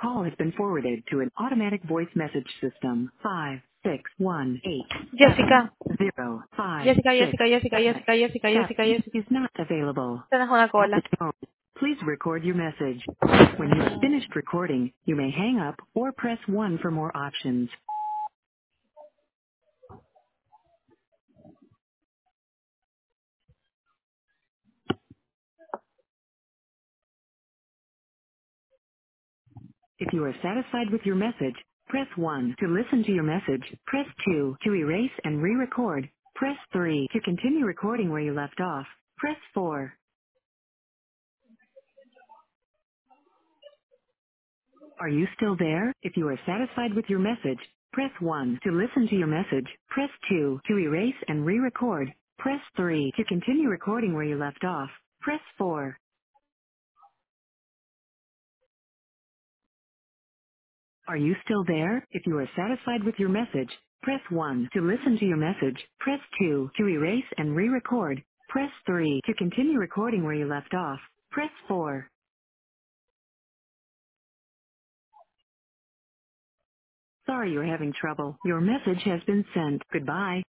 call has been forwarded to an automatic voice message system. 56187 Jessica, 056 Jessica, Jessica, Jessica, Jessica, Jessica, Jessica, Jessica. is not available. Tienes una At the cola. tone, please record your message. When you have Mm. finished recording, you may hang up or press 1 for more options. If you are satisfied with your message, press 1 to listen to your message. Press 2 to erase and re-record. Press 3 to continue recording where you left off. Press 4. Are you still there? If you are satisfied with your message, press 1 to listen to your message. Press 2 to erase and re-record. Press 3 to continue recording where you left off. Press 4. Are you still there? If you are satisfied with your message, press 1 to listen to your message. Press 2 to erase and re-record. Press 3 to continue recording where you left off. Press 4. Sorry you're having trouble. Your message has been sent. Goodbye.